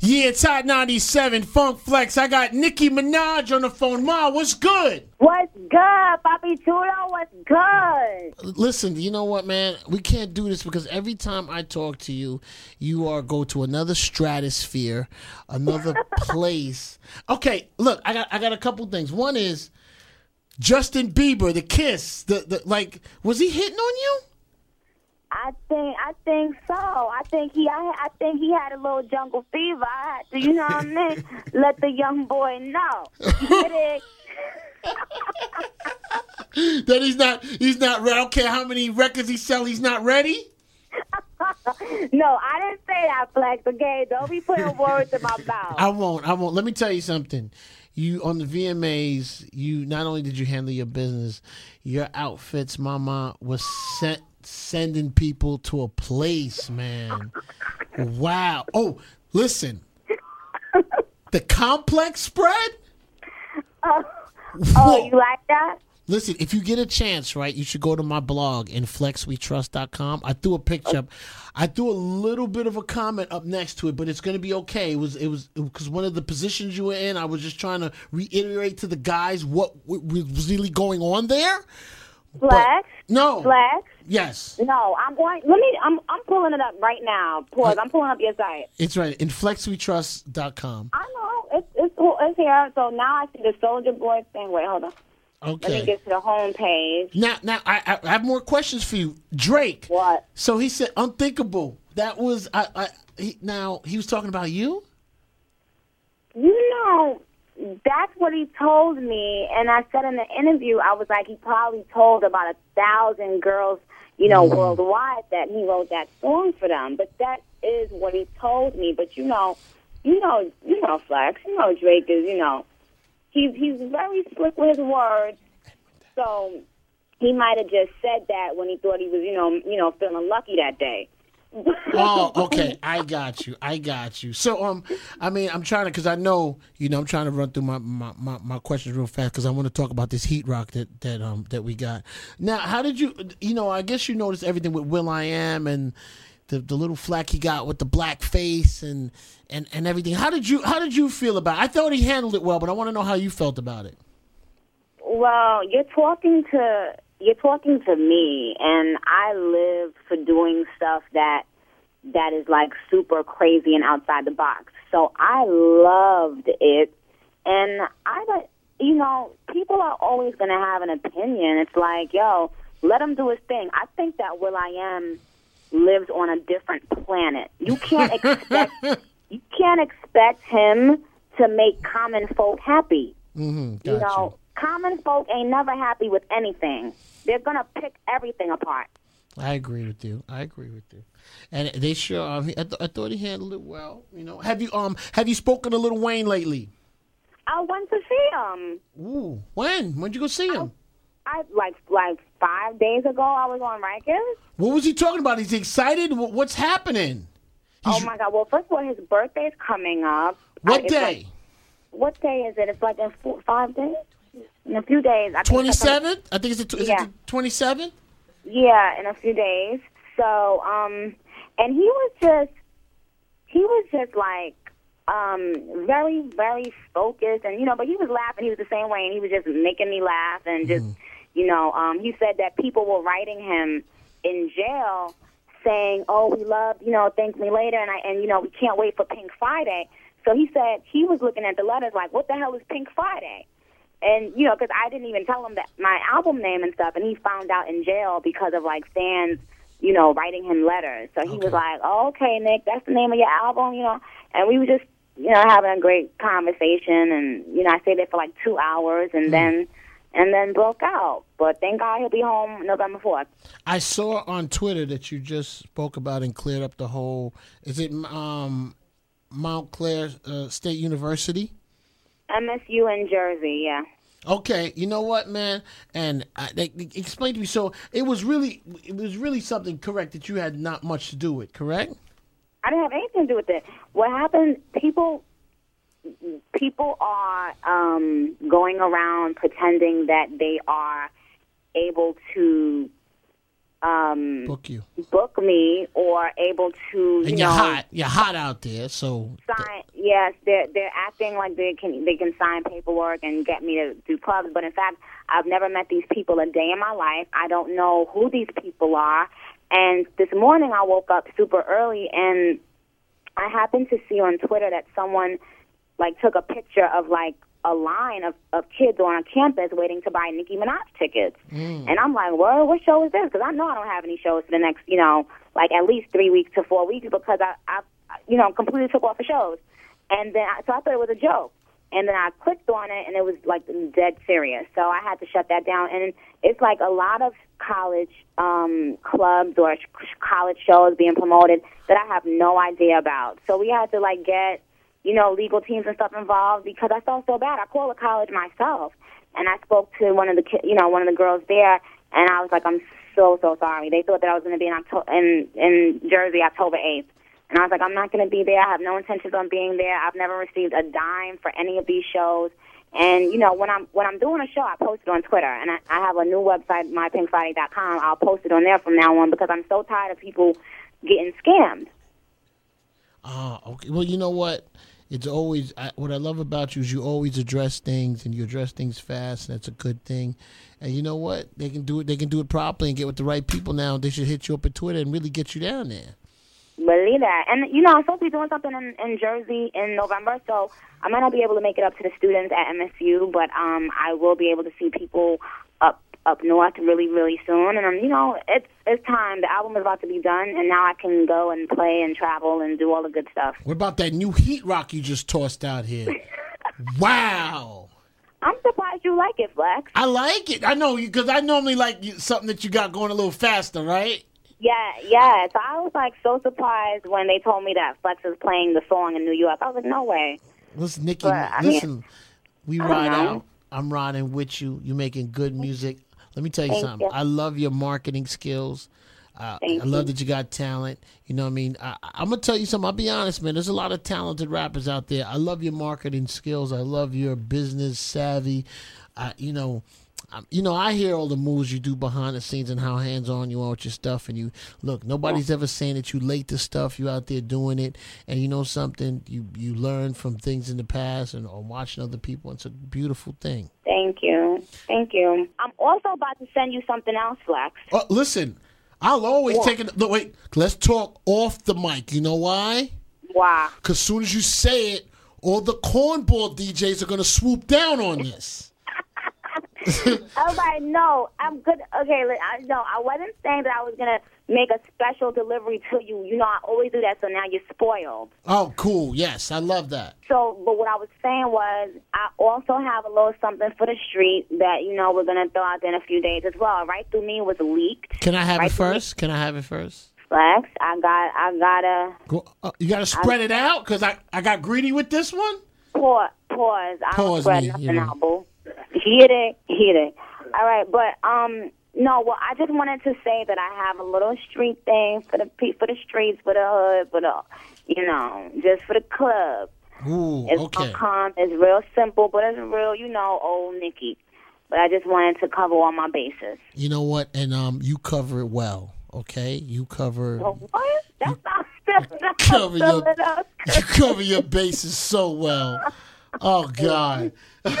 Yeah, it's Hot 97, Funk Flex. I got Nicki Minaj on the phone. Ma, what's good? What's good, Papi Chulo? What's good? Listen, you know what, man? We can't do this because every time I talk to you, you go to another stratosphere, another place. Okay, look, I got a couple things. One is Justin Bieber, the Kiss. Was he hitting on you? I think so. I think he had a little jungle fever. I had to, you know what I mean? Let the young boy know. Get it? That he's not ready. I don't care how many records he sell, he's not ready. No, I didn't say that, Flex. Okay, don't be putting words in my mouth. I won't. Let me tell you something. You on the VMAs, you not only did you handle your business, your outfits, Mama, was sending people to a place, man. Wow. Oh, listen. The complex spread? Oh, you like that? Listen, if you get a chance, right, you should go to my blog in flexwetrust.com. I threw a picture up. I threw a little bit of a comment up next to it, but it's going to be okay. It was because one of the positions you were in, I was just trying to reiterate to the guys what was really going on there. Flex? No. Flex? Yes. No, I'm pulling it up right now. Pause. I'm pulling up your site. It's right in flexwetrust.com. I know. It's here. So now I see the Soulja Boy thing. Wait, hold on. Okay. Let me get to the home page. Now I have more questions for you. Drake. What? So he said unthinkable. That was he was talking about you? You know, that's what he told me, and I said in the interview, I was like, he probably told about 1,000 girls, worldwide that he wrote that song for them. But that is what he told me. But you know, Flex, Drake is, he's very slick with his words. So he might have just said that when he thought he was, feeling lucky that day. Oh, okay. I got you. So, I'm trying to, because I know, I'm trying to run through my questions real fast because I want to talk about this heat rock that we got. Now, how did you, I guess you noticed everything with will.i.am and the little flack he got with the black face and everything. How did you feel about it? I thought he handled it well, but I want to know how you felt about it. Well, you're talking to me, and I live for doing stuff that is like super crazy and outside the box. So I loved it, and people are always going to have an opinion. It's like, let him do his thing. I think that will.i.am lives on a different planet. You can't expect him to make common folk happy. Mm-hmm, common folk ain't never happy with anything. They're gonna pick everything apart. I agree with you. And they sure. I thought he handled it well. Have you spoken to Lil Wayne lately? I went to see him. Ooh, when? When'd you go see him? I like 5 days ago. I was on Rikers. What was he talking about? Is he excited? What's happening? Oh my God! Well, first of all, his birthday's coming up. What day? What day is it? It's like in 5 days. In a few days. 27th? I think it's the 27th? Yeah, in a few days. So, and he was just like, very, very focused, and but he was laughing. He was the same way, and he was just making me laugh, and just, he said that people were writing him in jail, saying, "Oh, we love, thank me later," and we can't wait for Pink Friday. So he said he was looking at the letters like, "What the hell is Pink Friday?" And, because I didn't even tell him that my album name and stuff, and he found out in jail because of, like, fans, writing him letters. So he was like, "Oh, okay, Nick, that's the name of your album," And we were just, having a great conversation, and, I stayed there for, like, 2 hours, and then broke out. But thank God he'll be home November 4th. I saw on Twitter that you just spoke about and cleared up the whole, is it Mount Clair State University? MSU in Jersey, yeah. Okay, you know what, man? And they explained to me. So it was really something correct that you had not much to do with, correct? I didn't have anything to do with it. What happened? People are going around pretending that they are able to book me or able to, and you're hot out there, so sign. Yes, they're acting like they can sign paperwork and get me to do clubs, but in fact, I've never met these people a day in my life. I don't know who these people are. And this morning I woke up super early and I happened to see on Twitter that someone like took a picture of like a line of kids on a campus waiting to buy Nicki Minaj tickets. And I'm like, well, what show is this? Because I know I don't have any shows for the next, like at least 3 weeks to 4 weeks because I completely took off the shows. And then so I thought it was a joke. And then I clicked on it, and it was, like, dead serious. So I had to shut that down. And it's like a lot of college clubs or college shows being promoted that I have no idea about. So we had to, like, get, legal teams and stuff involved because I felt so bad. I called the college myself, and I spoke to one of the girls there, and I was like, I'm so sorry. They thought that I was going to be in Jersey October 8th. And I was like, I'm not going to be there. I have no intentions on being there. I've never received a dime for any of these shows. And, when I'm doing a show, I post it on Twitter. And I have a new website, mypinkfriday.com. I'll post it on there from now on because I'm so tired of people getting scammed. Okay. Well, you know what? It's always, what I love about you is you always address things and you address things fast. And that's a good thing. And you know what? They can do it properly and get with the right people now. They should hit you up at Twitter and really get you down there. Believe that. And, I'm supposed to be doing something in Jersey in November, so I might not be able to make it up to the students at MSU, but I will be able to see people up north really, really soon. And, it's time. The album is about to be done, and now I can go and play and travel and do all the good stuff. What about that new Heat Rock you just tossed out here? Wow. I'm surprised you like it, Flex. I like it. I know, because I normally like something that you got going a little faster, right? Yeah. So I was like so surprised when they told me that Flex is playing the song in New York. I was like, no way. Listen, Nikki, we ride out. I'm riding with you. You're making good music. Let me tell you something. I love your marketing skills. I love that you got talent. You know what I mean? I'm going to tell you something. I'll be honest, man. There's a lot of talented rappers out there. I love your marketing skills. I love your business savvy. I hear all the moves you do behind the scenes and how hands-on you are with your stuff. And nobody's ever saying that you late to stuff. You out there doing it. And you know something? You learn from things in the past or watching other people. It's a beautiful thing. Thank you. I'm also about to send you something else, Flex. Listen, I'll always take it. No, wait. Let's talk off the mic. You know why? Why? Because as soon as you say it, all the cornball DJs are going to swoop down on this. I was like, no, I'm good. Okay, I wasn't saying that I was going to make a special delivery to you. I always do that, so now you're spoiled. Oh, cool. Yes, I love that. So, but what I was saying was I also have a little something for the street that, we're going to throw out there in a few days as well. Right Through Me was leaked. Can I have it first? Flex, I gotta... you gotta spread it out? Because I got greedy with this one? Pause. I don't spread nothing out, boo. Hit it. All right, but no. Well, I just wanted to say that I have a little street thing for the streets, for the hood, for the just for the club. Ooh, it's okay. It's real simple, but it's real, old Nikki. But I just wanted to cover all my bases. You know what? And you cover it well. Okay, you cover. What? That's not. You cover your bases so well. Oh, God.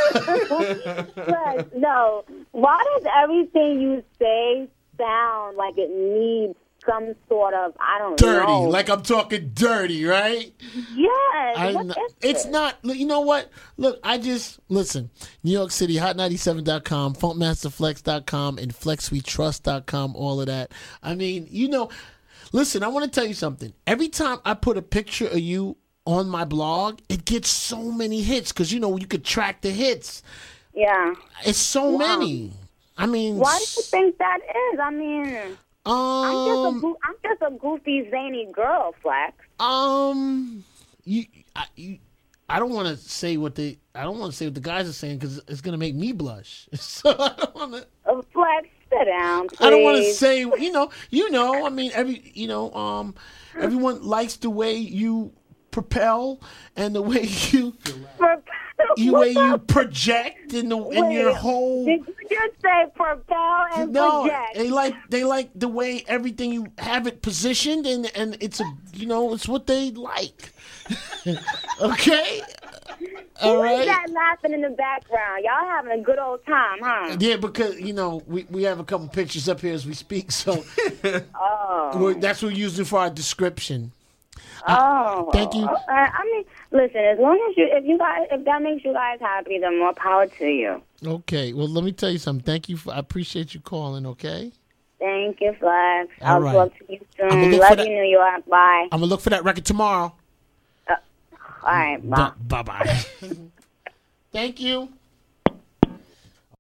No. Why does everything you say sound like it needs some sort of, I don't know. Dirty. Like I'm talking dirty, right? Yes. It's not. You know what? Look, listen. New York City, hot97.com, funkmasterflex.com, and flexwetrust.com, all of that. I mean, listen, I want to tell you something. Every time I put a picture of you on my blog, it gets so many hits because, you could track the hits. Yeah. It's so many. I mean. Why do you think that is? I mean, I'm just a goofy, zany girl, Flex. I don't want to say what the guys are saying because it's going to make me blush. So I don't want to. Flex, sit down, please. I don't want to say, I mean, everyone likes the way you propel and the way you you project in your whole. Did you just say propel and project? they like the way everything you have it positioned, and it's it's what they like. Okay. All right. Who's that laughing in the background? Y'all having a good old time, huh? Yeah, because we have a couple pictures up here as we speak, so that's what we're using for our description. Thank you. I mean, listen. As long as if that makes you guys happy, then more power to you. Okay. Well, let me tell you something. Thank you. I appreciate you calling. Okay. Thank you, Flex. All I'll right. talk to you soon. Love you, New York. Bye. I'm gonna look for that record tomorrow. All right. Bye. Bye. Thank you.